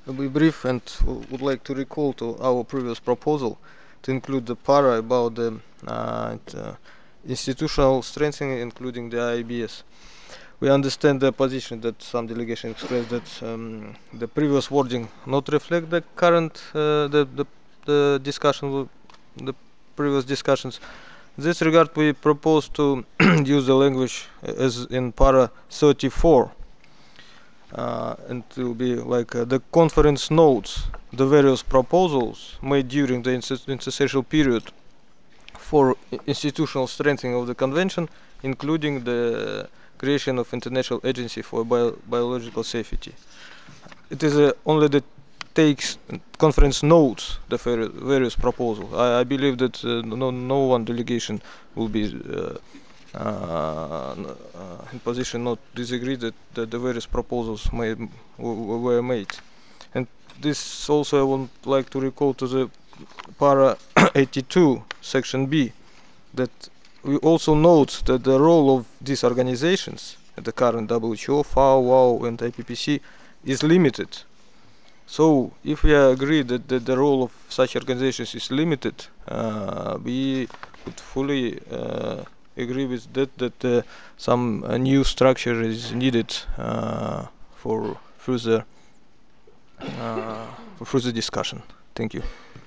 I'll be brief and would like to recall to our previous proposal to include the para about the institutional strengthening, including the IBS. We understand the position that some delegation expressed that the previous wording not reflect the current the discussion, the previous discussions. In this regard, we propose to use the language as in para 34, and it will be like the conference notes the various proposals made during the interstitial period for institutional strengthening of the convention, including the creation of international agency for biological safety. It is only the takes conference notes the various proposals. I believe that no one delegation will be in position not disagree that the various proposals were made. And this also I would like to recall to the para 82 section B, that we also note that the role of these organizations at the current WHO, FAO, WOW and IPPC is limited. So if we agree that the role of such organizations is limited, we would fully agree with that some new structure is needed for further discussion. Thank you.